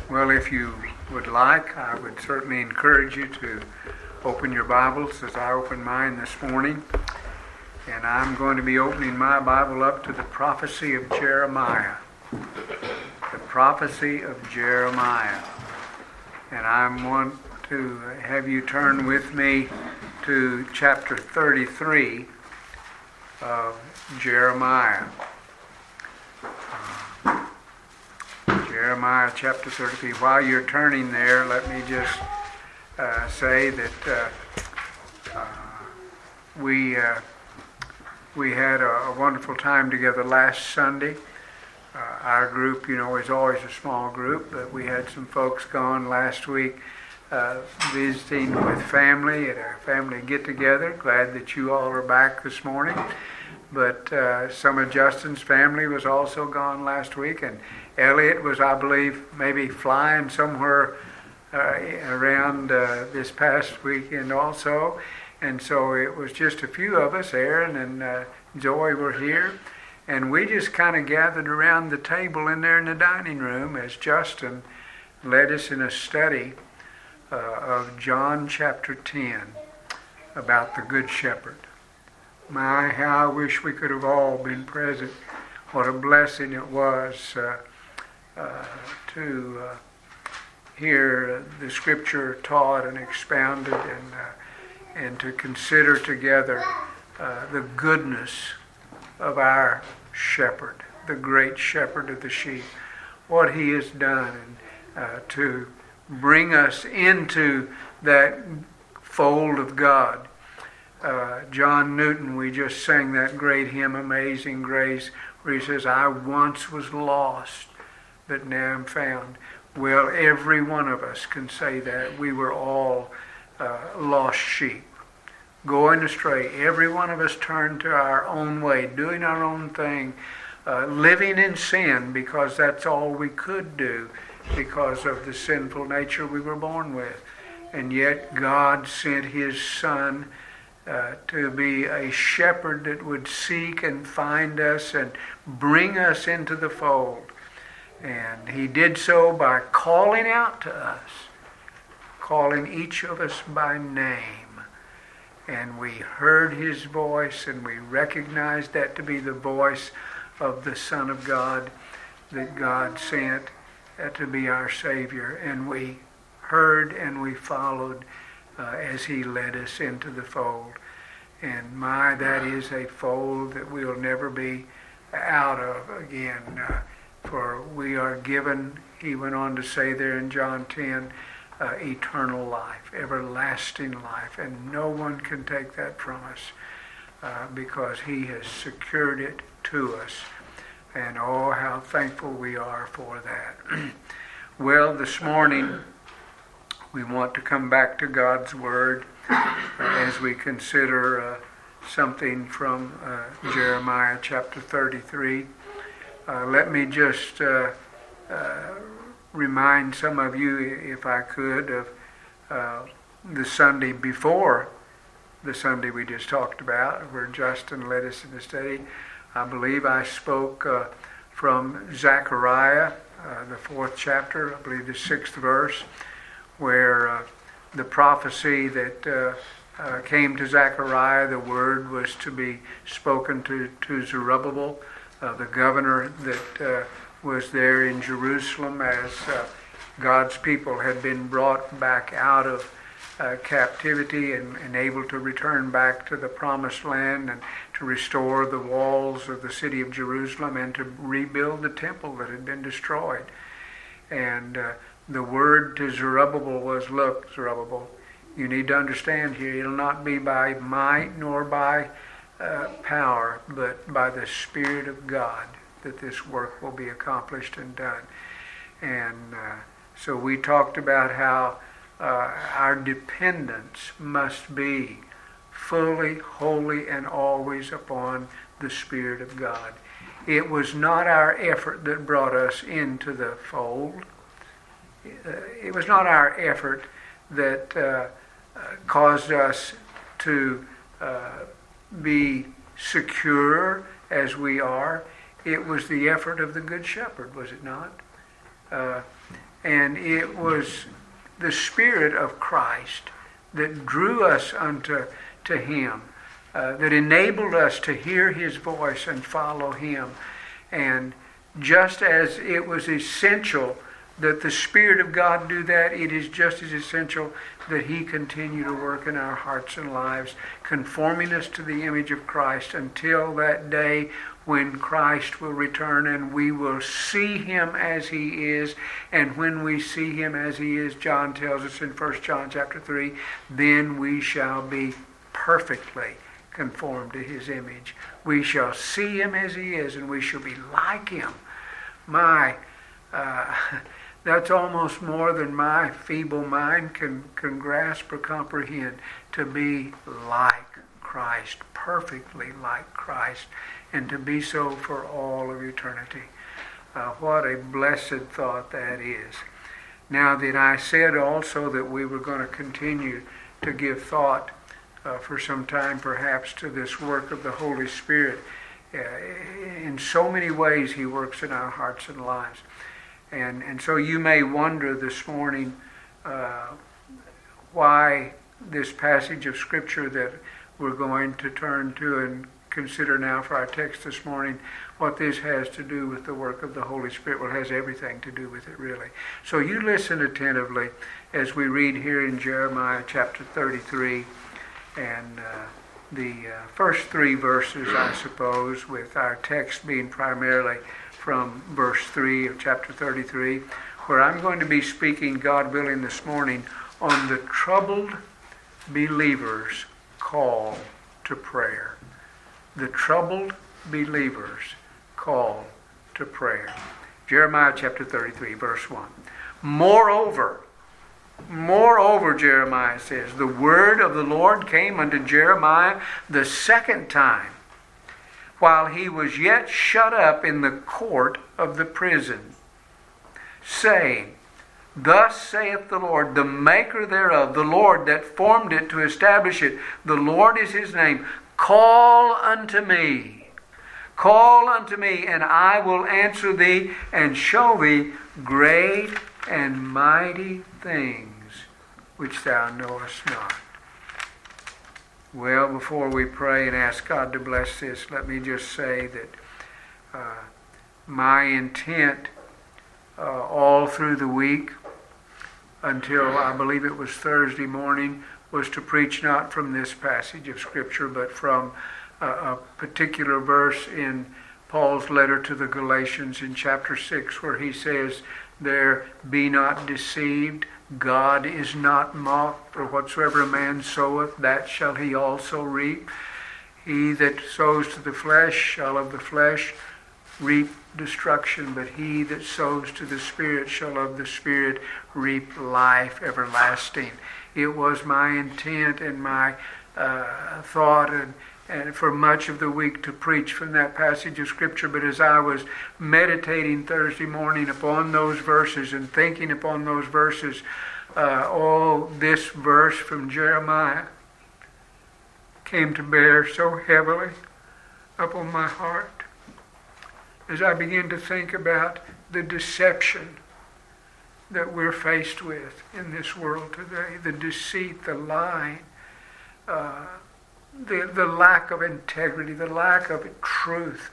Well, if you would like, I would certainly encourage you to open your Bibles as I opened mine this morning. And I'm going to be opening my Bible up to the prophecy of Jeremiah. The prophecy of Jeremiah. And I want to have you turn with me to chapter 33 of Jeremiah. Jeremiah chapter 33. While you're turning there, let me just say that we had a wonderful time together last Sunday. Our group, is always a small group, but we had some folks gone last week visiting with family at a family get-together. Glad that you all are back this morning. But some of Justin's family was also gone last week, and Elliot was, I believe, maybe flying somewhere around this past weekend also. And so it was just a few of us. Aaron and Joy were here. And we just kind of gathered around the table in there in the dining room as Justin led us in a study of John chapter 10 about the Good Shepherd. My, how I wish we could have all been present. What a blessing it was to hear the Scripture taught and expounded and to consider together the goodness of our shepherd, the great shepherd of the sheep, what he has done to bring us into that fold of God. John Newton, we just sang that great hymn, Amazing Grace, where he says, I once was lost, but now am found. Well, every one of us can say that. We were all lost sheep, going astray. Every one of us turned to our own way, doing our own thing, living in sin because that's all we could do because of the sinful nature we were born with. And yet God sent His Son to be a shepherd that would seek and find us and bring us into the fold. And He did so by calling out to us, calling each of us by name. And we heard His voice, and we recognized that to be the voice of the Son of God that God sent to be our Savior. And we heard and we followed as He led us into the fold. And my, that is a fold that we'll never be out of again. For we are given, he went on to say there in John 10, eternal life, everlasting life. And no one can take that from us because He has secured it to us. And oh, how thankful we are for that. Well, this morning we want to come back to God's Word as we consider something from Jeremiah chapter 33. Let me just remind some of you, if I could, of the Sunday before the Sunday we just talked about, where Justin led us in the study. I believe I spoke from Zechariah, the 4th chapter, I believe the 6th verse, where the prophecy that came to Zechariah, the word was to be spoken to Zerubbabel, the governor that was there in Jerusalem as God's people had been brought back out of captivity and able to return back to the promised land and to restore the walls of the city of Jerusalem and to rebuild the temple that had been destroyed. And the word to Zerubbabel was, look, Zerubbabel, you need to understand here, it'll not be by might nor by power, but by the Spirit of God that this work will be accomplished and done. And so we talked about how our dependence must be fully, wholly, and always upon the Spirit of God. It was not our effort that brought us into the fold. It was not our effort that caused us to be secure as we are. It was the effort of the Good Shepherd, was it not? And it was the Spirit of Christ that drew us unto Him, that enabled us to hear His voice and follow Him. And just as it was essential that the Spirit of God do that, it is just as essential that He continue to work in our hearts and lives, conforming us to the image of Christ until that day when Christ will return and we will see Him as He is. And when we see Him as He is, John tells us in 1 John chapter 3, then we shall be perfectly conformed to His image. We shall see Him as He is, and we shall be like Him. That's almost more than my feeble mind can grasp or comprehend, to be like Christ, perfectly like Christ, and to be so for all of eternity. What a blessed thought that is. Now that I said also that we were going to continue to give thought for some time perhaps to this work of the Holy Spirit. In so many ways He works in our hearts and lives. And so you may wonder this morning why this passage of Scripture that we're going to turn to and consider now for our text this morning, what this has to do with the work of the Holy Spirit. Well, it has everything to do with it, really. So you listen attentively as we read here in Jeremiah chapter 33, and the first 3 verses, I suppose, with our text being primarily from verse 3 of chapter 33, where I'm going to be speaking, God willing, this morning on the troubled believer's call to prayer. The troubled believer's call to prayer. Jeremiah chapter 33, verse 1. Moreover, Jeremiah says, the word of the Lord came unto Jeremiah the second time, while he was yet shut up in the court of the prison, saying, Thus saith the Lord, the maker thereof, the Lord that formed it to establish it. The Lord is His name. Call unto me, and I will answer thee, and show thee great and mighty things which thou knowest not. Well, before we pray and ask God to bless this, let me just say that my intent all through the week, until I believe it was Thursday morning, was to preach not from this passage of Scripture, but from a particular verse in Paul's letter to the Galatians in chapter 6, where he says, There, be not deceived, God is not mocked, for whatsoever a man soweth, that shall he also reap. He that sows to the flesh shall of the flesh reap destruction, but he that sows to the Spirit shall of the Spirit reap life everlasting. It was my intent and my thought and for much of the week to preach from that passage of Scripture, but as I was meditating Thursday morning upon those verses and thinking upon those verses, this verse from Jeremiah came to bear so heavily upon my heart as I began to think about the deception that we're faced with in this world today, the deceit, the lying, the lack of integrity, the lack of truth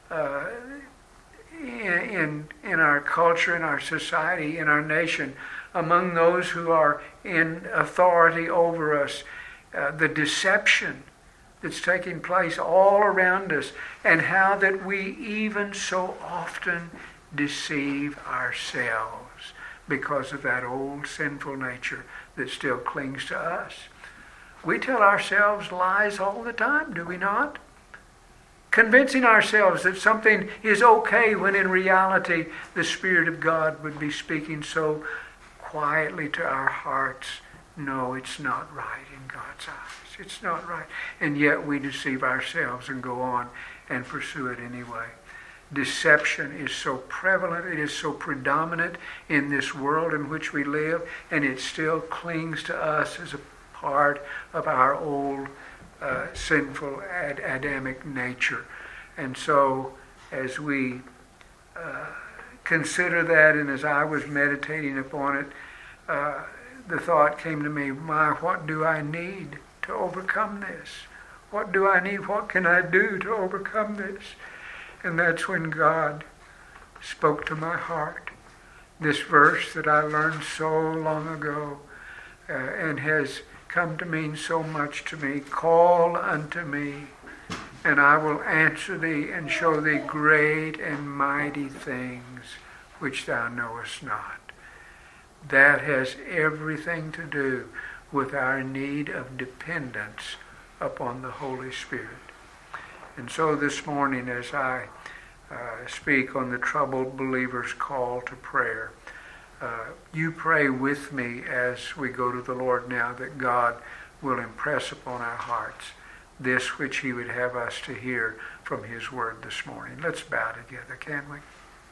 in our culture, in our society, in our nation, among those who are in authority over us, the deception that's taking place all around us, and how that we even so often deceive ourselves because of that old sinful nature that still clings to us. We tell ourselves lies all the time, do we not? Convincing ourselves that something is okay when in reality the Spirit of God would be speaking so quietly to our hearts. No, it's not right in God's eyes. It's not right. And yet we deceive ourselves and go on and pursue it anyway. Deception is so prevalent, it is so predominant in this world in which we live, and it still clings to us as a part of our old sinful Adamic nature. And so as we consider that, and as I was meditating upon it, the thought came to me, what do I need to overcome this? What do I need? What can I do to overcome this? And that's when God spoke to my heart this verse that I learned so long ago and has come to mean so much to me. Call unto me, and I will answer thee and show thee great and mighty things which thou knowest not. That has everything to do with our need of dependence upon the Holy Spirit. And so this morning, as I speak on the troubled believer's call to prayer, you pray with me as we go to the Lord now, that God will impress upon our hearts this which he would have us to hear from his word this morning. Let's bow together, can we?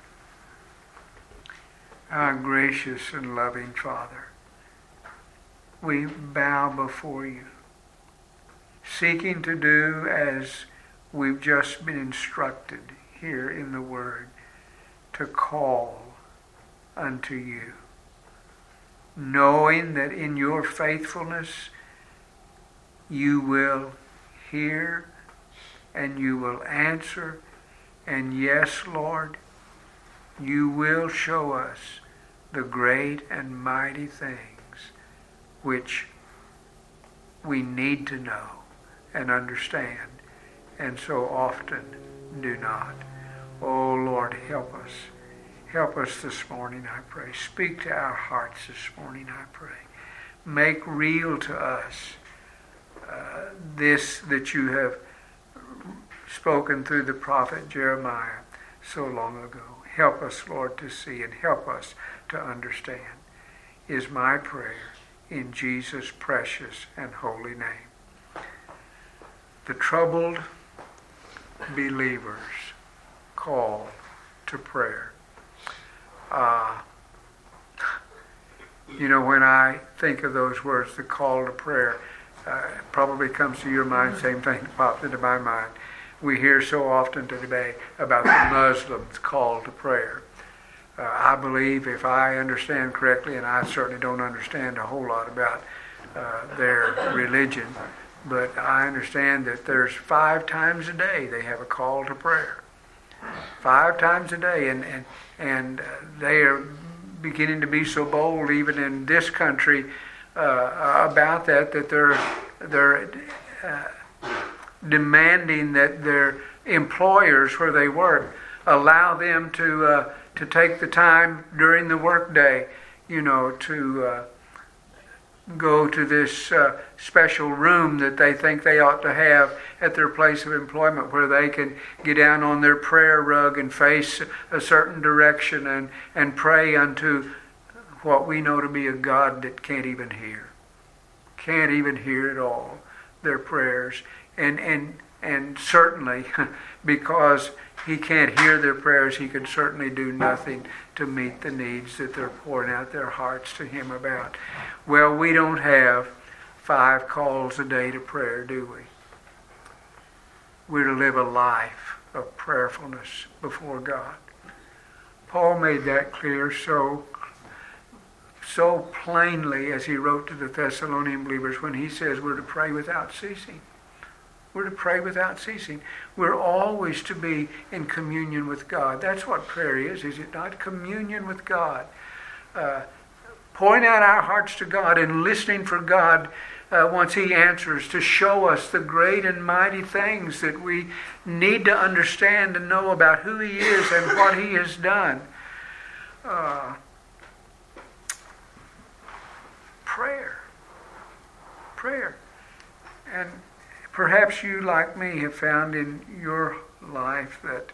Our gracious and loving Father, we bow before you, seeking to do as we've just been instructed here in the Word, to call unto you, knowing that in your faithfulness you will hear and you will answer, and yes, Lord, you will show us the great and mighty things which we need to know and understand, and so often do not. Oh Lord, help us. Help us this morning, I pray. Speak to our hearts this morning, I pray. Make real to us this that you have spoken through the prophet Jeremiah so long ago. Help us, Lord, to see, and help us to understand, is my prayer in Jesus' precious and holy name. The troubled believers call to prayer. When I think of those words, the call to prayer, probably comes to your mind, same thing that popped into my mind. We hear so often today about the Muslims' call to prayer. I believe, if I understand correctly, and I certainly don't understand a whole lot about their religion, but I understand that there's 5 times a day they have a call to prayer. 5 times a day, and they are beginning to be so bold, even in this country, about that they're demanding that their employers where they work allow them to take the time during the workday, to go to this special room that they think they ought to have at their place of employment, where they can get down on their prayer rug and face a certain direction and pray unto what we know to be a God that can't even hear at all their prayers, and certainly because he can't hear their prayers, he can certainly do nothing to meet the needs that they're pouring out their hearts to him about. Well, we don't have 5 calls a day to prayer, do we? We're to live a life of prayerfulness before God. Paul made that clear so plainly as he wrote to the Thessalonian believers when he says we're to pray without ceasing. We're to pray without ceasing. We're always to be in communion with God. That's what prayer is it not? Communion with God. Pouring out our hearts to God and listening for God once he answers, to show us the great and mighty things that we need to understand and know about who he is and what he has done. Prayer. And perhaps you, like me, have found in your life that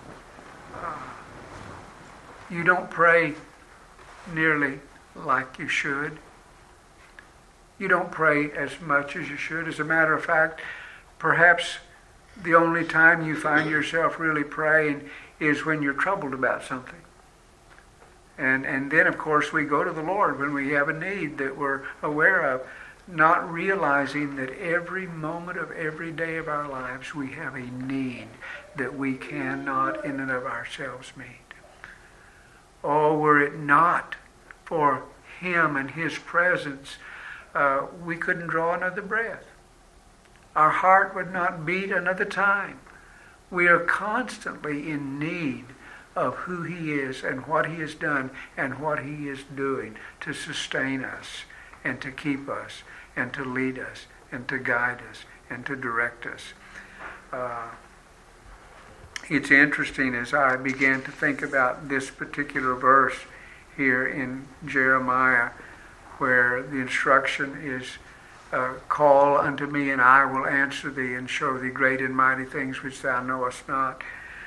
you don't pray nearly like you should. You don't pray as much as you should. As a matter of fact, perhaps the only time you find yourself really praying is when you're troubled about something. And then, of course, we go to the Lord when we have a need that we're aware of, not realizing that every moment of every day of our lives we have a need that we cannot in and of ourselves meet. Oh, were it not for Him and His presence, we couldn't draw another breath. Our heart would not beat another time. We are constantly in need of who He is and what He has done and what He is doing to sustain us and to keep us and to lead us and to guide us and to direct us. It's interesting as I began to think about this particular verse here in Jeremiah, where the instruction is, call unto me and I will answer thee and show thee great and mighty things which thou knowest not.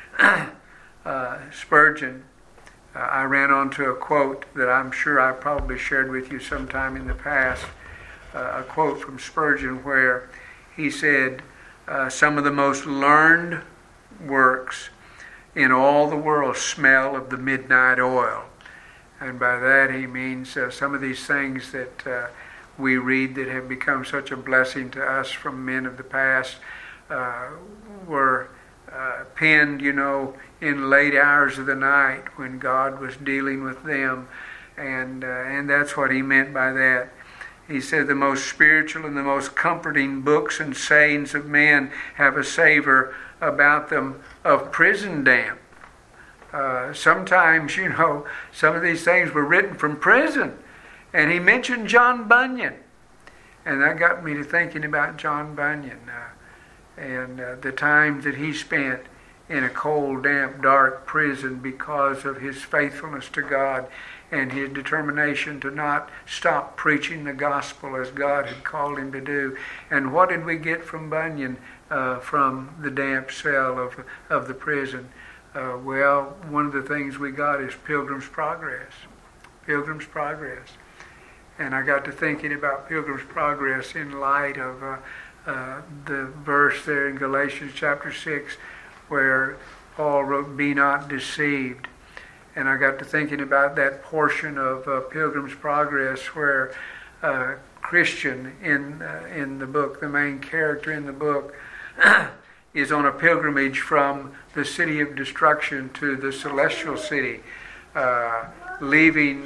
Spurgeon, I ran onto a quote that I'm sure I probably shared with you sometime in the past, a quote from Spurgeon where he said, some of the most learned works in all the world smell of the midnight oil. And by that he means some of these things that we read that have become such a blessing to us from men of the past were penned, in late hours of the night when God was dealing with them. And that's what he meant by that. He said the most spiritual and the most comforting books and sayings of men have a savor about them of prison damp. Sometimes, some of these things were written from prison. And he mentioned John Bunyan. And that got me to thinking about John Bunyan and the time that he spent in a cold, damp, dark prison because of his faithfulness to God and his determination to not stop preaching the gospel as God had called him to do. And what did we get from Bunyan from the damp cell of the prison? Well, one of the things we got is Pilgrim's Progress. Pilgrim's Progress. And I got to thinking about Pilgrim's Progress in light of the verse there in Galatians chapter 6 where Paul wrote, "Be not deceived." And I got to thinking about that portion of Pilgrim's Progress where Christian in the book, the main character in the book, is on a pilgrimage from the city of destruction to the celestial city, leaving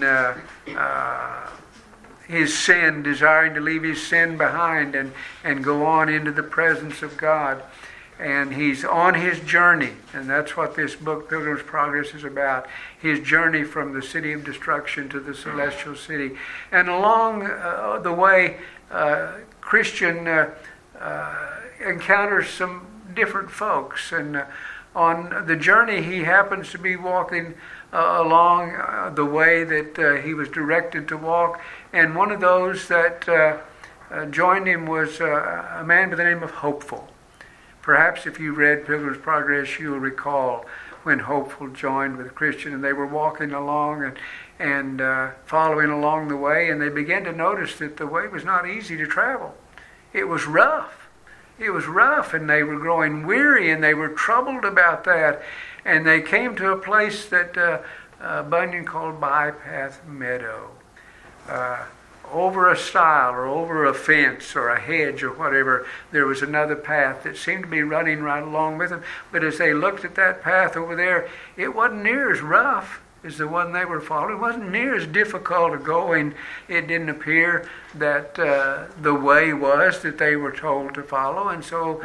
his sin, desiring to leave his sin behind and go on into the presence of God. And he's on his journey, and that's what this book, Pilgrim's Progress, is about. His journey from the city of destruction to the celestial city. And along the way, Christian encounters some different folks. And on the journey, he happens to be walking along the way that he was directed to walk. And one of those that joined him was a man by the name of Hopeful. Perhaps if you read Pilgrim's Progress, you'll recall when Hopeful joined with Christian, and they were walking along and following along the way, and they began to notice that the way was not easy to travel. It was rough. It was rough, and they were growing weary, and they were troubled about that. And they came to a place that Bunyan called Bypath Meadow. Over a stile or over a fence or a hedge or whatever, there was another path that seemed to be running right along with them. But as they looked at that path over there, it wasn't near as rough as the one they were following. It wasn't near as difficult to go, and it didn't appear that the way was that they were told to follow. And so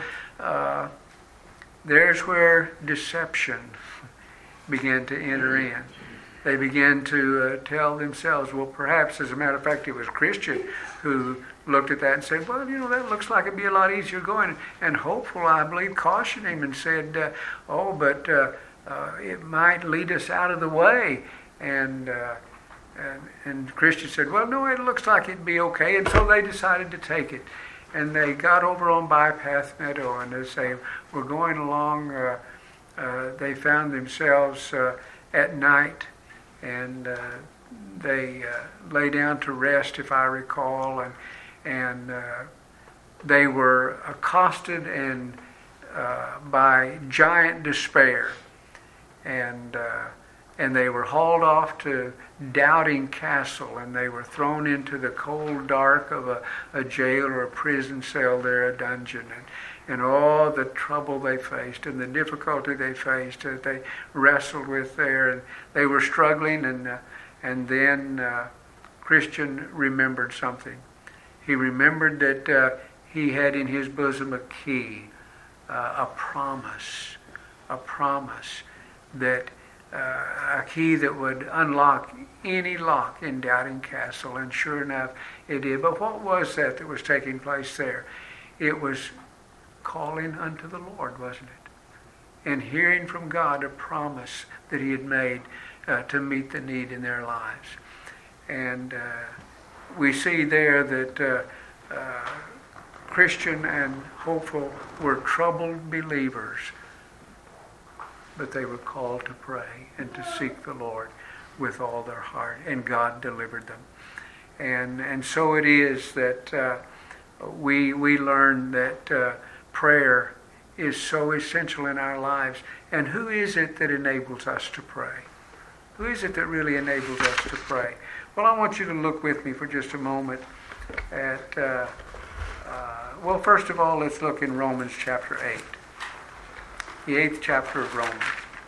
there's where deception began to enter in. They began to tell themselves, well, perhaps, as a matter of fact, it was Christian who looked at that and said, well, that looks like it'd be a lot easier going. And Hopeful, I believe, cautioned him and said, but it might lead us out of the way. And Christian said, well, no, it looks like it'd be okay. And so they decided to take it. And they got over on Bypath Meadow, and as they were going along, they found themselves at night. And they lay down to rest, if I recall, and they were accosted by giant despair, and and they were hauled off to Doubting Castle, and they were thrown into the cold dark of a jail or a prison cell there, a dungeon, and all the trouble they faced and the difficulty they faced that they wrestled with there, and they were struggling, and then Christian remembered something. He remembered that he had in his bosom a key, a promise that a key that would unlock any lock in Doubting Castle, and sure enough it did. But what was that was taking place there? It was calling unto the Lord, wasn't it? And hearing from God a promise that he had made to meet the need in their lives. And we see there that Christian and Hopeful were troubled believers, but they were called to pray and to seek the Lord with all their heart, and God delivered them. And so it is that we learn that prayer is so essential in our lives. And who is it that enables us to pray? Who is it that really enables us to pray? Well, I want you to look with me for just a moment at, well, first of all, let's look in Romans chapter 8. The 8th chapter of Romans.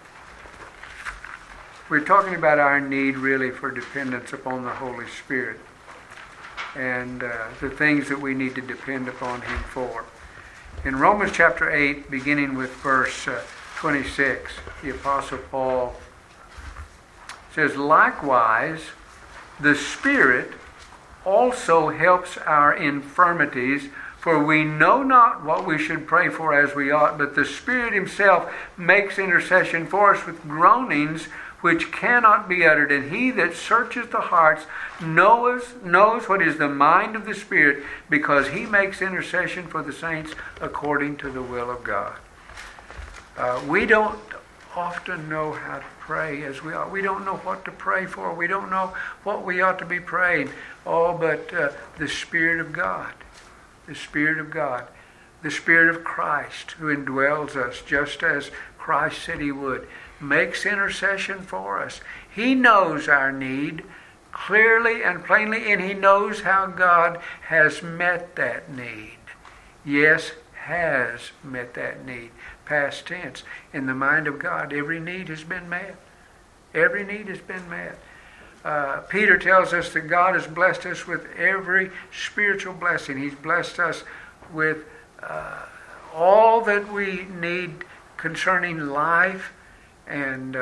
We're talking about our need really for dependence upon the Holy Spirit and the things that we need to depend upon him for. In Romans chapter 8, beginning with verse 26, the Apostle Paul says, "Likewise, the Spirit also helps our infirmities, for we know not what we should pray for as we ought, but the Spirit himself makes intercession for us with groanings which cannot be uttered. And he that searches the hearts knows what is the mind of the Spirit, because he makes intercession for the saints according to the will of God." We don't often know how to pray as we ought. We don't know what to pray for. We don't know what we ought to be praying. Oh, but the Spirit of God, the Spirit of God, the Spirit of Christ who indwells us just as Christ said he would, makes intercession for us. He knows our need clearly and plainly, and he knows how God has met that need. Yes, has met that need. Past tense. In the mind of God, every need has been met. Every need has been met. Peter tells us that God has blessed us with every spiritual blessing. He's blessed us with all that we need concerning life and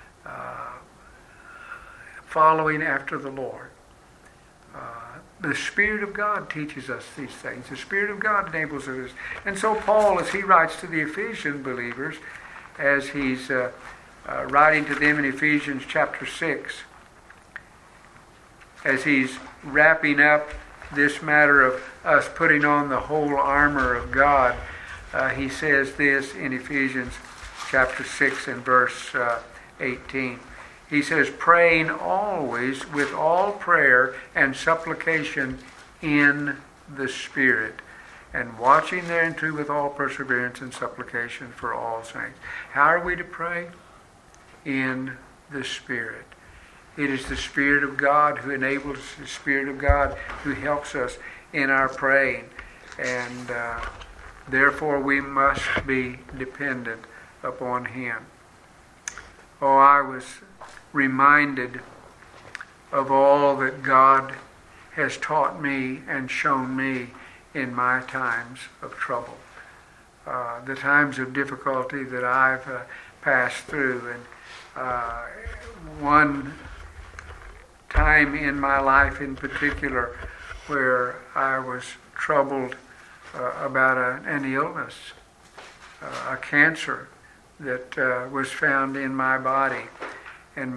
following after the Lord. The Spirit of God teaches us these things. The Spirit of God enables us. And so Paul, as he writes to the Ephesian believers, as he's writing to them in Ephesians chapter 6, as he's wrapping up this matter of us putting on the whole armor of God, he says this in Ephesians chapter 6 and verse 18. He says, "Praying always with all prayer and supplication in the Spirit, and watching thereunto with all perseverance and supplication for all saints." How are we to pray? In the Spirit. It is the Spirit of God who enables us, the Spirit of God who helps us in our praying. And therefore we must be dependent upon him. Oh, I was reminded of all that God has taught me and shown me in my times of trouble. The times of difficulty that I've passed through. And one time in my life in particular where I was troubled about an illness, a cancer that was found in my body. And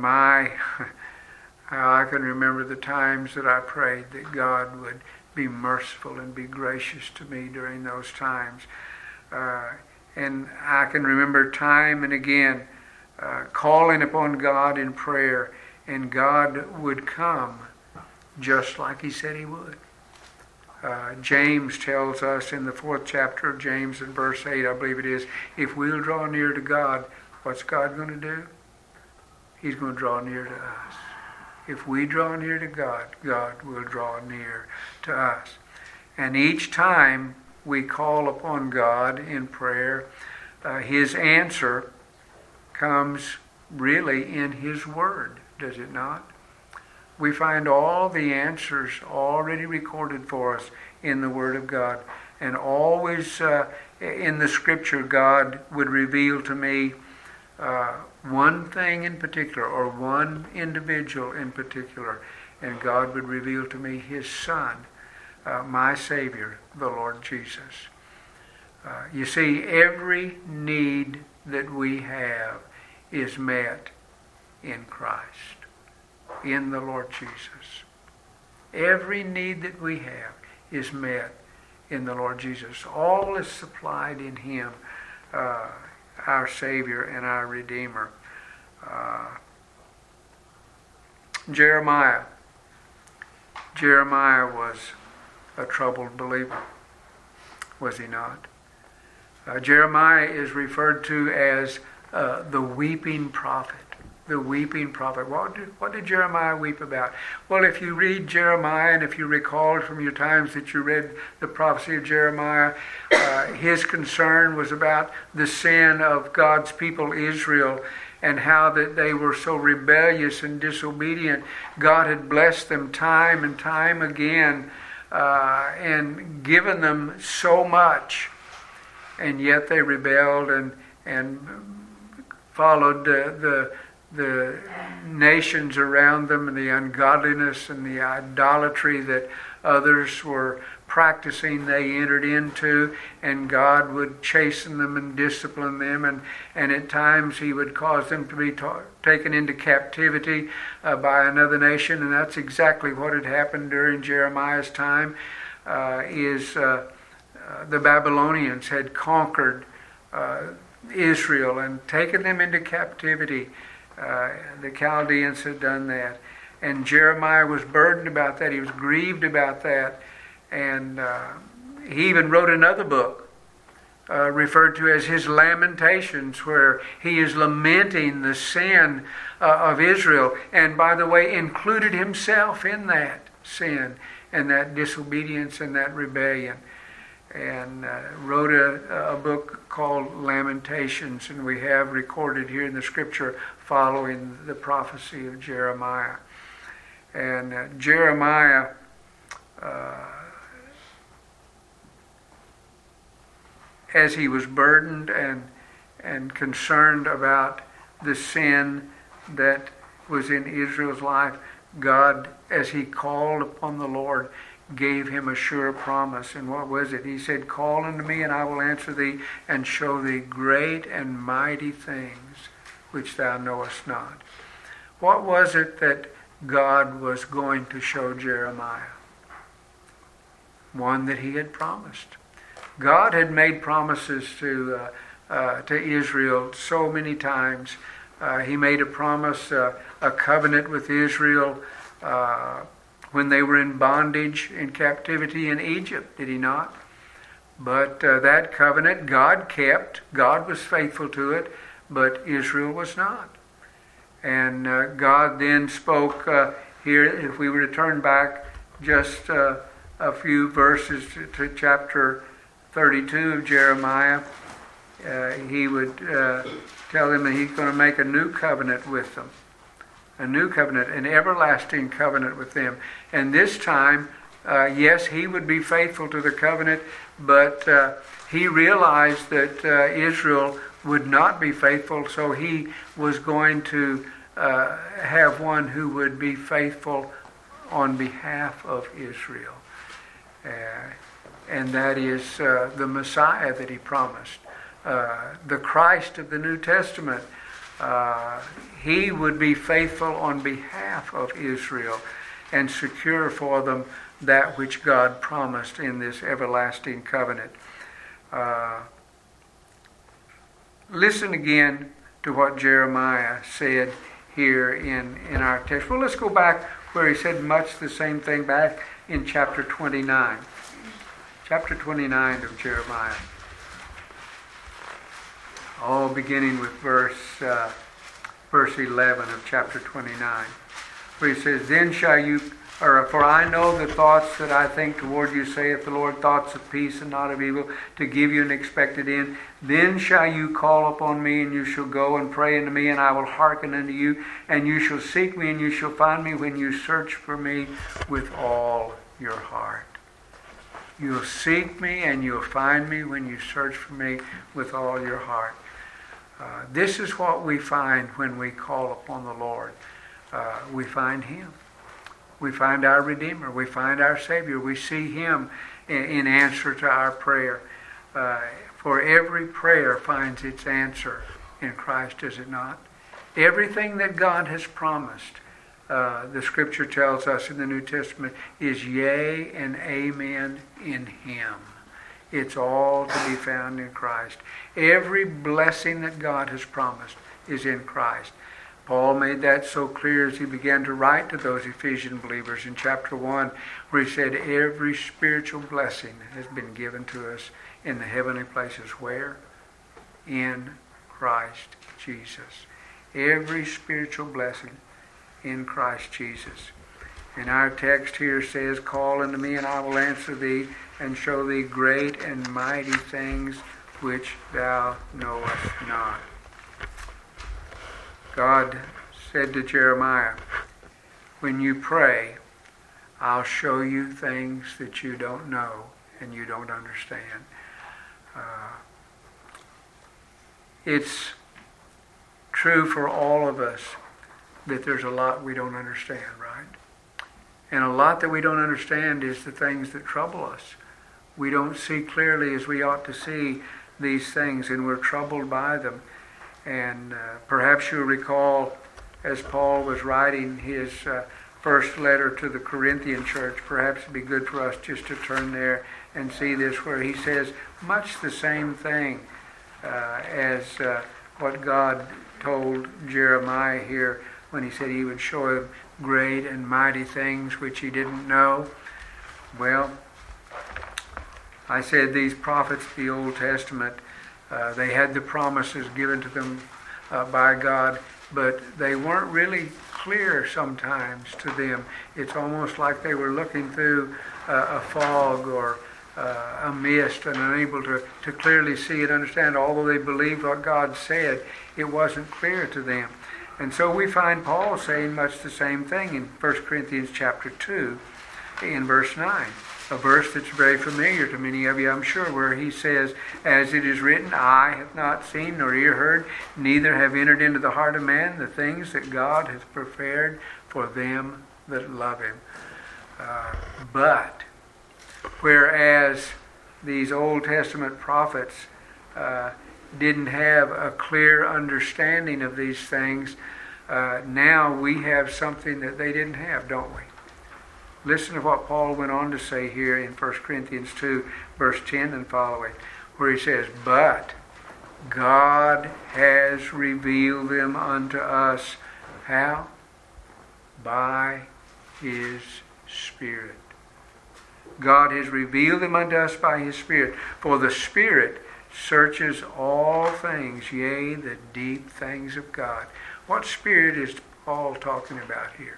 I can remember the times that I prayed that God would be merciful and be gracious to me during those times. And I can remember time and again calling upon God in prayer, and God would come just like he said he would. James tells us in the 4th chapter of James in verse 8, I believe it is, if we'll draw near to God, what's God going to do? He's going to draw near to us. If we draw near to God, God will draw near to us. And each time we call upon God in prayer, His answer comes really in His Word, does it not? We find all the answers already recorded for us in the Word of God. And always in the Scripture, God would reveal to me one thing in particular, or one individual in particular. And God would reveal to me His Son, my Savior, the Lord Jesus. You see, every need that we have is met in Christ, in the Lord Jesus. Every need that we have is met in the Lord Jesus. All is supplied in Him, our Savior and our Redeemer. Jeremiah was a troubled believer, was he not? Jeremiah is referred to as the weeping prophet. The weeping prophet. What did Jeremiah weep about? Well, if you read Jeremiah, and if you recall from your times that you read the prophecy of Jeremiah, his concern was about the sin of God's people Israel, and how that they were so rebellious and disobedient. God had blessed them time and time again, and given them so much, and yet they rebelled and followed the nations around them, and the ungodliness and the idolatry that others were practicing. They entered into, and God would chasten them and discipline them, and at times He would cause them to be taken into captivity by another nation. And that's exactly what had happened during Jeremiah's time. The Babylonians had conquered Israel and taken them into captivity. The Chaldeans had done that. And Jeremiah was burdened about that. He was grieved about that. And he even wrote another book referred to as his Lamentations, where he is lamenting the sin of Israel. And by the way, included himself in that sin and that disobedience and that rebellion. And wrote a book called Lamentations, and we have recorded here in the Scripture following the prophecy of Jeremiah. And Jeremiah as he was burdened and concerned about the sin that was in Israel's life, God, as he called upon the Lord, gave him a sure promise. And what was it? He said, "Call unto me, and I will answer thee, and show thee great and mighty things which thou knowest not." What was it that God was going to show Jeremiah? One that He had promised. God had made promises to Israel so many times. He made a promise, a covenant with Israel when they were in bondage, in captivity in Egypt, did He not? But that covenant God kept. God was faithful to it, but Israel was not. And God then spoke here, if we were to turn back just a few verses to chapter 32 of Jeremiah, He would tell them that He's going to make a new covenant with them. A new covenant, an everlasting covenant with them. And this time, yes, He would be faithful to the covenant, but He realized that Israel would not be faithful, so He was going to have one who would be faithful on behalf of Israel. And that is the Messiah that He promised. The Christ of the New Testament. He would be faithful on behalf of Israel and secure for them that which God promised in this everlasting covenant. Listen again to what Jeremiah said here in our text. Well, let's go back where he said much the same thing back in chapter 29. Chapter 29 of Jeremiah. All beginning with verse verse 11 of chapter 29, where he says, Then shall you, for I know the thoughts that I think toward you, saith the Lord, thoughts of peace and not of evil, to give you an expected end. Then shall you call upon me, and you shall go and pray unto me, and I will hearken unto you. And you shall seek me, and you shall find me when you search for me with all your heart. You'll seek me, and you'll find me when you search for me with all your heart. This is what we find when we call upon the Lord. We find Him. We find our Redeemer. We find our Savior. We see Him in answer to our prayer. For every prayer finds its answer in Christ, does it not? Everything that God has promised, the Scripture tells us in the New Testament, is yea and amen in Him. It's all to be found in Christ. Every blessing that God has promised is in Christ. Paul made that so clear as he began to write to those Ephesian believers in chapter 1, where he said every spiritual blessing has been given to us in the heavenly places. Where? In Christ Jesus. Every spiritual blessing in Christ Jesus. And our text here says, Call unto me, and I will answer thee, and show thee great and mighty things which thou knowest not. God said to Jeremiah, when you pray, I'll show you things that you don't know and you don't understand. It's true for all of us that there's a lot we don't understand, right? And a lot that we don't understand is the things that trouble us. We don't see clearly as we ought to see these things, and we're troubled by them. And perhaps you'll recall, as Paul was writing his first letter to the Corinthian church, perhaps it'd be good for us just to turn there and see this, where he says much the same thing as what God told Jeremiah here when he said he would show him great and mighty things which he didn't know. Well, I said these prophets of the Old Testament, they had the promises given to them by God, but they weren't really clear sometimes to them. It's almost like they were looking through a fog or a mist and unable to clearly see and understand. Although they believed what God said, it wasn't clear to them. And so we find Paul saying much the same thing in 1 Corinthians chapter 2 in verse 9. A verse that's very familiar to many of you, I'm sure, where he says, As it is written, eye hath not seen nor ear heard, neither have entered into the heart of man the things that God hath prepared for them that love him. But whereas these Old Testament prophets didn't have a clear understanding of these things, now we have something that they didn't have, don't we? Listen to what Paul went on to say here in 1 Corinthians 2, verse 10 and following, where he says, But God has revealed them unto us. How? By His Spirit. God has revealed them unto us by His Spirit. For the Spirit searches all things, yea, the deep things of God. What Spirit is Paul talking about here?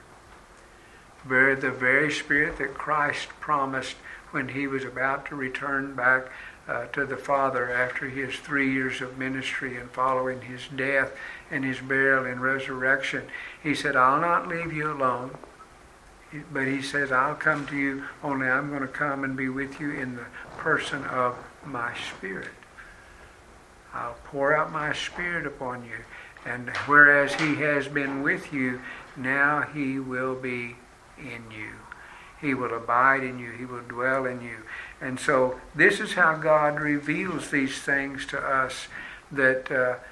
The very Spirit that Christ promised when He was about to return back to the Father after His 3 years of ministry and following His death and His burial and resurrection. He said, I'll not leave you alone. But He says, I'll come to you, only I'm going to come and be with you in the person of my Spirit. I'll pour out my Spirit upon you. And whereas He has been with you, now He will be in you. He will abide in you. He will dwell in you. And so this is how God reveals these things to us that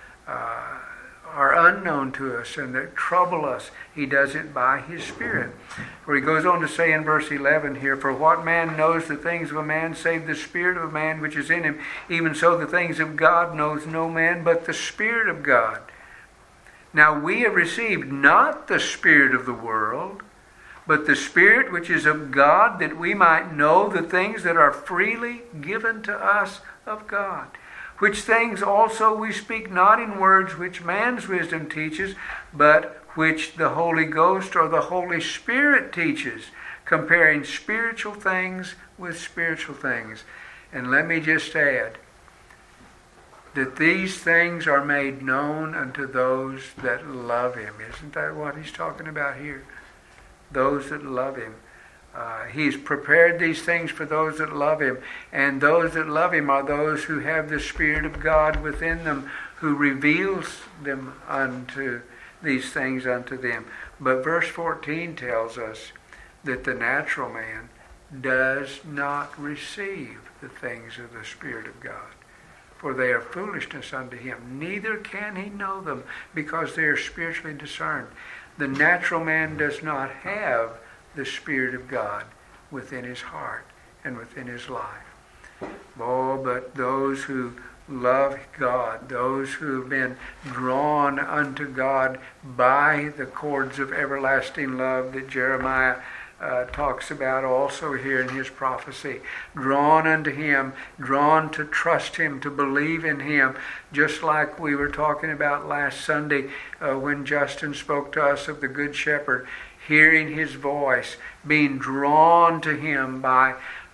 are unknown to us and that trouble us. He does it by His Spirit. For He goes on to say in verse 11 here, For what man knows the things of a man save the spirit of a man which is in him? Even so the things of God knows no man but the Spirit of God. Now we have received not the spirit of the world, but the Spirit which is of God, that we might know the things that are freely given to us of God. Which things also we speak not in words which man's wisdom teaches, but which the Holy Ghost or the Holy Spirit teaches, comparing spiritual things with spiritual things. And let me just add that these things are made known unto those that love him. Isn't that what he's talking about here? Those that love him. He's prepared these things for those that love him. And those that love him are those who have the Spirit of God within them, who reveals them unto these things unto them. But verse 14 tells us that the natural man does not receive the things of the Spirit of God, for they are foolishness unto him. Neither can he know them, because they are spiritually discerned. The natural man does not have the Spirit of God within his heart and within his life. Oh, but those who love God, those who have been drawn unto God by the cords of everlasting love that Jeremiah talks about also here in his prophecy, drawn unto him, drawn to trust him, to believe in him, just like we were talking about last Sunday when Justin spoke to us of the Good Shepherd, hearing his voice, being drawn to him by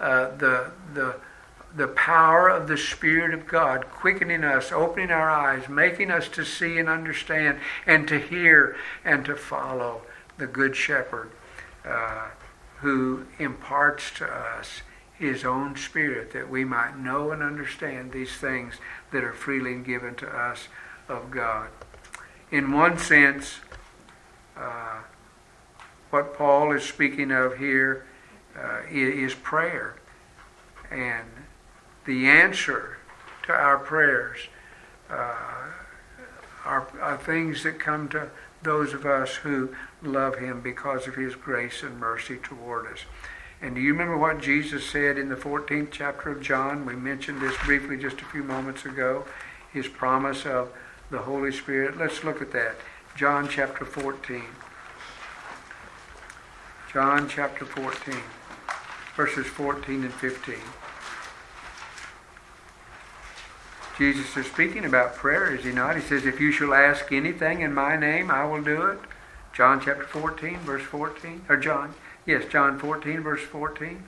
the power of the Spirit of God, quickening us, opening our eyes, making us to see and understand and to hear and to follow the Good Shepherd, who imparts to us his own Spirit, that we might know and understand these things that are freely given to us of God. In one sense, what Paul is speaking of here is prayer. And the answer to our prayers are things that come to those of us who love him because of his grace and mercy toward us. And do you remember what Jesus said in the 14th chapter of John? We mentioned this briefly just a few moments ago, his promise of the Holy Spirit. Let's look at that. John chapter 14. John chapter 14, verses 14 and 15. Jesus is speaking about prayer, is he not? He says, if you shall ask anything in my name, I will do it. John chapter 14, verse 14. Or John 14, verse 14.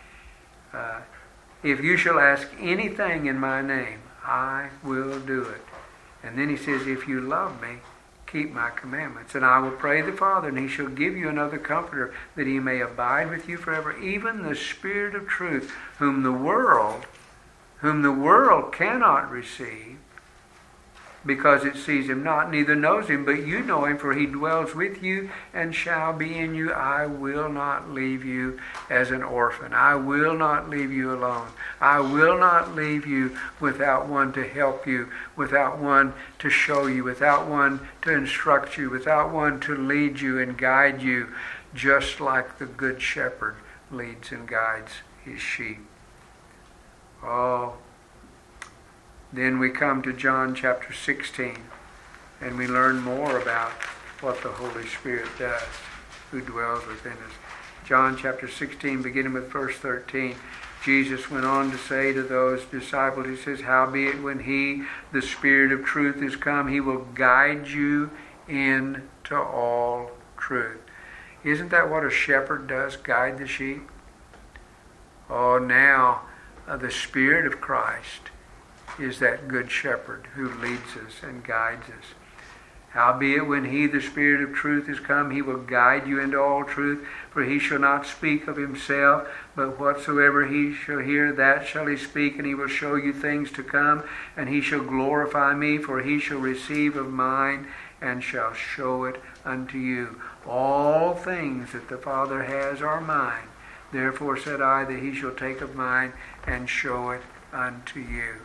If you shall ask anything in my name, I will do it. And then he says, if you love me, keep my commandments. And I will pray the Father, and he shall give you another comforter, that he may abide with you forever, even the Spirit of truth, whom the world cannot receive, because it sees him not, neither knows him, but you know him, for he dwells with you and shall be in you. I will not leave you as an orphan. I will not leave you alone. I will not leave you without one to help you, without one to show you, without one to instruct you, without one to lead you and guide you, just like the Good Shepherd leads and guides his sheep. Oh, then we come to John chapter 16, and we learn more about what the Holy Spirit does, who dwells within us. John chapter 16, beginning with verse 13, Jesus went on to say to those disciples, he says, howbeit when he, the Spirit of truth, is come, he will guide you into all truth. Isn't that what a shepherd does, guide the sheep? Oh, now the Spirit of Christ is that Good Shepherd who leads us and guides us. Howbeit when he, the Spirit of truth, is come, he will guide you into all truth, for he shall not speak of himself, but whatsoever he shall hear, that shall he speak, and he will show you things to come, and he shall glorify me, for he shall receive of mine, and shall show it unto you. All things that the Father has are mine. Therefore said I, that he shall take of mine, and show it unto you.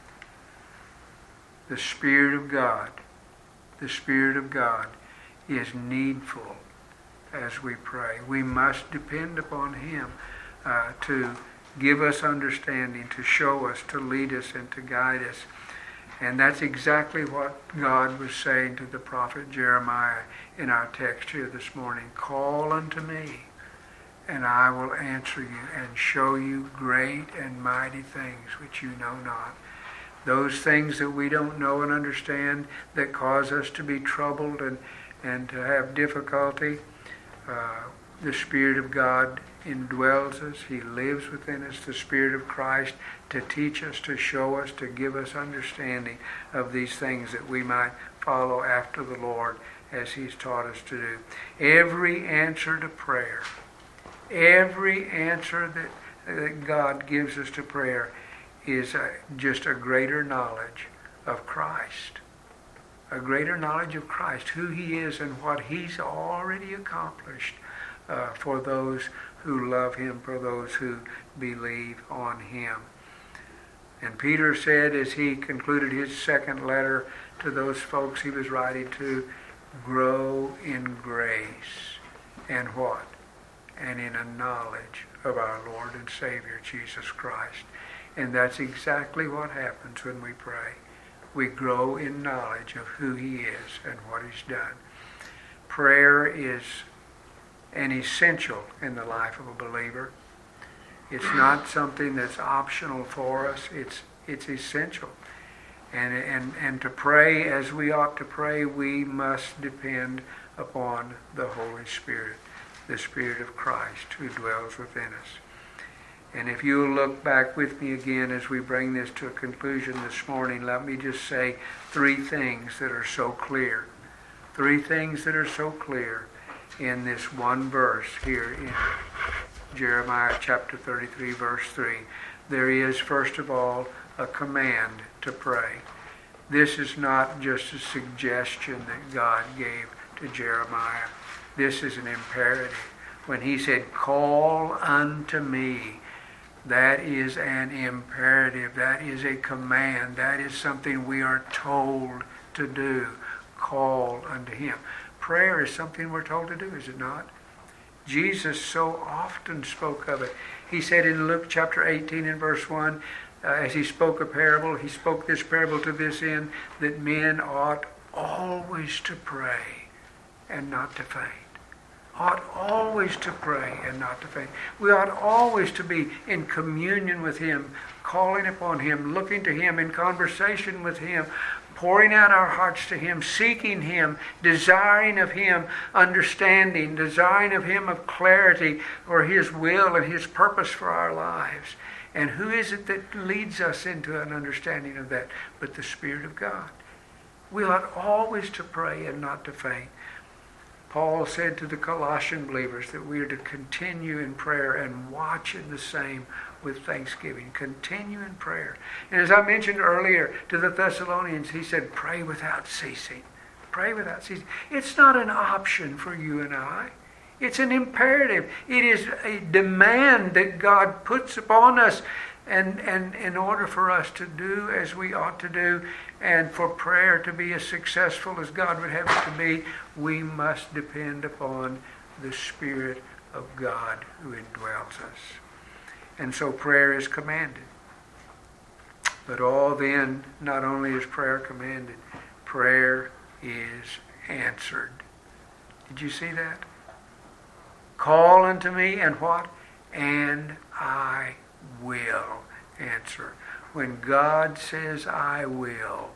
The Spirit of God is needful as we pray. We must depend upon him to give us understanding, to show us, to lead us, and to guide us. And that's exactly what God was saying to the prophet Jeremiah in our text here this morning. Call unto me, and I will answer you and show you great and mighty things which you know not. Those things that we don't know and understand that cause us to be troubled and to have difficulty, the Spirit of God indwells us. He lives within us, the Spirit of Christ, to teach us, to show us, to give us understanding of these things that we might follow after the Lord as He's taught us to do. Every answer to prayer, every answer that God gives us to prayer is just a greater knowledge of Christ. A greater knowledge of Christ, who He is and what He's already accomplished for those who love Him, for those who believe on Him. And Peter said as he concluded his second letter to those folks he was writing to, grow in grace and what? And in a knowledge of our Lord and Savior, Jesus Christ. And that's exactly what happens when we pray. We grow in knowledge of who He is and what He's done. Prayer is an essential in the life of a believer. It's not something that's optional for us. It's essential. And to pray as we ought to pray, we must depend upon the Holy Spirit, the Spirit of Christ who dwells within us. And if you'll look back with me again as we bring this to a conclusion this morning, let me just say three things that are so clear. Three things that are so clear in this one verse here in Jeremiah chapter 33, verse 3. There is, first of all, a command to pray. This is not just a suggestion that God gave to Jeremiah. This is an imperative. When He said, call unto me, that is an imperative. That is a command. That is something we are told to do. Call unto Him. Prayer is something we're told to do, is it not? Jesus so often spoke of it. He said in Luke chapter 18 and verse 1, as He spoke a parable, He spoke this parable to this end, that men ought always to pray and not to faint. Ought always to pray and not to faint. We ought always to be in communion with Him, calling upon Him, looking to Him, in conversation with Him, pouring out our hearts to Him, seeking Him, desiring of Him understanding, desiring of Him of clarity for His will and His purpose for our lives. And who is it that leads us into an understanding of that but the Spirit of God? We ought always to pray and not to faint. Paul said to the Colossian believers that we are to continue in prayer and watch in the same with thanksgiving. Continue in prayer. And as I mentioned earlier to the Thessalonians, he said, pray without ceasing. Pray without ceasing. It's not an option for you and I. It's an imperative. It is a demand that God puts upon us and in order for us to do as we ought to do and for prayer to be as successful as God would have it to be, we must depend upon the Spirit of God who indwells us. And so prayer is commanded. But all then, not only is prayer commanded, prayer is answered. Did you see that? Call unto me and what? And I will answer. When God says I will,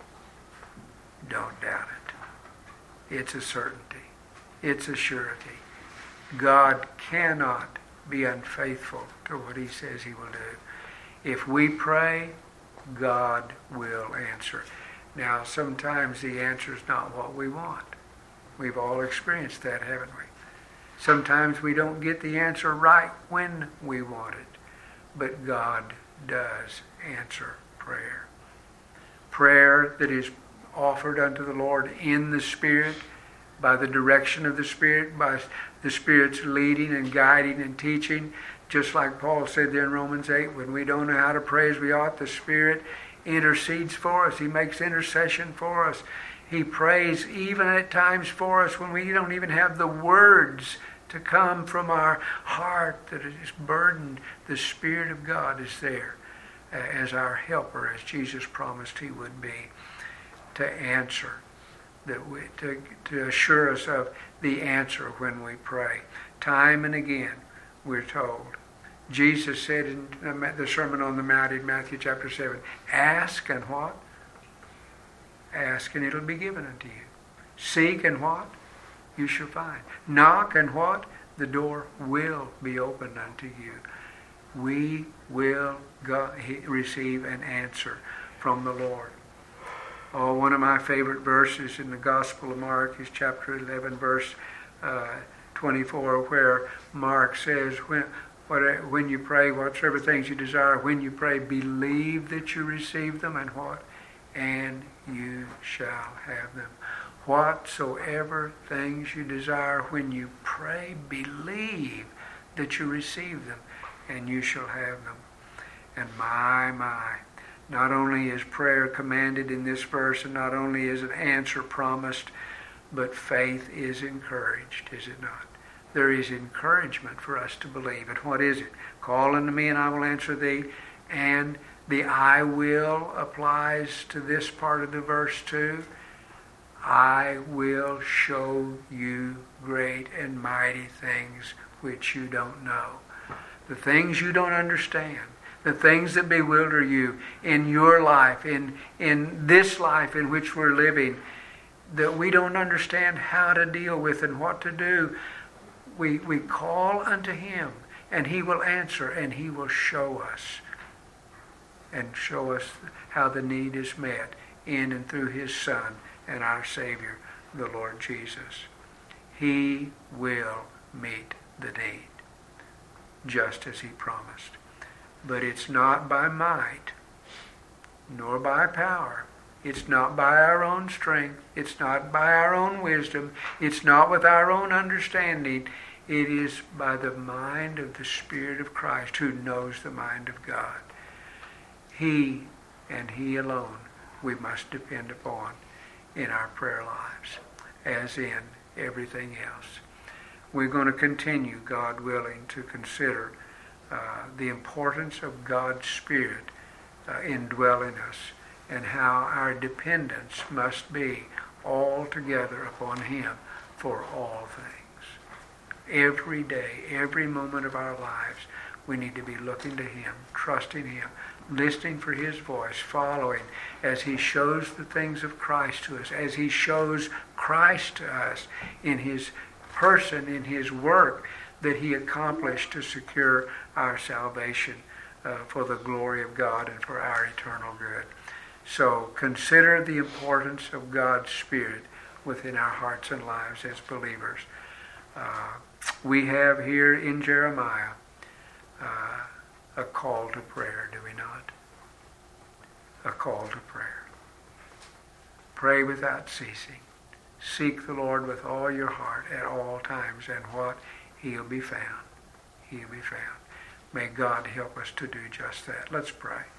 don't doubt it. It's a certainty. It's a surety. God cannot be unfaithful to what He says He will do. If we pray, God will answer. Now, sometimes the answer is not what we want. We've all experienced that, haven't we? Sometimes we don't get the answer right when we want it. But God does answer prayer. Prayer that is offered unto the Lord in the Spirit, by the direction of the Spirit, by the Spirit's leading and guiding and teaching. Just like Paul said there in Romans 8, when we don't know how to pray as we ought, the Spirit intercedes for us. He makes intercession for us. He prays even at times for us when we don't even have the words to come from our heart that is burdened. The Spirit of God is there as our helper, as Jesus promised He would be, to answer, to assure us of the answer when we pray. Time and again, we're told Jesus said in the Sermon on the Mount in Matthew chapter 7, ask and what? Ask and it'll be given unto you. Seek and what? You shall find. Knock and what? The door will be opened unto you. We will receive an answer from the Lord. Oh, one of my favorite verses in the Gospel of Mark is chapter 11, verse 24, where Mark says, when you pray, whatsoever things you desire, when you pray, believe that you receive them, and what? And you shall have them. Whatsoever things you desire, when you pray, believe that you receive them, and you shall have them. And my, not only is prayer commanded in this verse, and not only is an answer promised, but faith is encouraged, is it not? There is encouragement for us to believe. And what is it? Call unto me and I will answer thee. And the I will applies to this part of the verse too. I will show you great and mighty things which you don't know. The things you don't understand. The things that bewilder you in your life, in this life in which we're living, that we don't understand how to deal with and what to do. We call unto Him, and He will answer, and He will show us, and show us how the need is met in and through His Son and our Savior, the Lord Jesus. He will meet the need, just as He promised. But it's not by might, nor by power. It's not by our own strength. It's not by our own wisdom. It's not with our own understanding. It is by the mind of the Spirit of Christ, who knows the mind of God. He and He alone we must depend upon in our prayer lives, as in everything else. We're going to continue, God willing, to consider the importance of God's Spirit indwelling us, and how our dependence must be altogether upon Him for all things. Every day, every moment of our lives, we need to be looking to Him, trusting Him, listening for His voice, following as He shows the things of Christ to us, as He shows Christ to us in His person, in His work that He accomplished to secure our salvation for the glory of God and for our eternal good. So consider the importance of God's Spirit within our hearts and lives as believers. We have here in Jeremiah a call to prayer, do we not? A call to prayer. Pray without ceasing. Seek the Lord with all your heart at all times, and what? He'll be found. He'll be found. May God help us to do just that. Let's pray.